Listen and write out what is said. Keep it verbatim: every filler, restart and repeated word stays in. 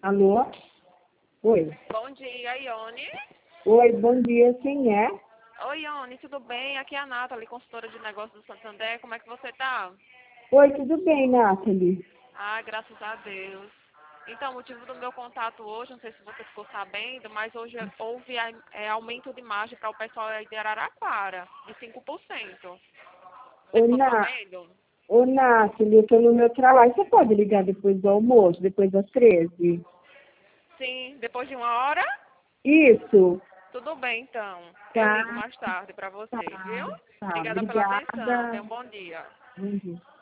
Alô? Oi. Bom dia, Ione. Oi, bom dia. Quem é? Oi, Ione, tudo bem? Aqui é a Nathalie, consultora de negócios do Santander. Como é que você tá? Oi, tudo bem, Nathalie? Ah, graças a Deus. Então, o motivo do meu contato hoje, não sei se você ficou sabendo, mas hoje houve é, aumento de margem para o pessoal aí de Araraquara, de cinco por cento. Você Ô, ficou Na... sabendo? Ô, Nathalie, eu tô no meu trabalho. Você pode ligar depois do almoço, depois das treze? Sim, depois de uma hora? Isso. Tudo bem, então. Eu ligo Tá, mais tarde para tá, você, viu? tá. Obrigada pela atenção. Obrigada. Tenha um bom dia. Bom dia.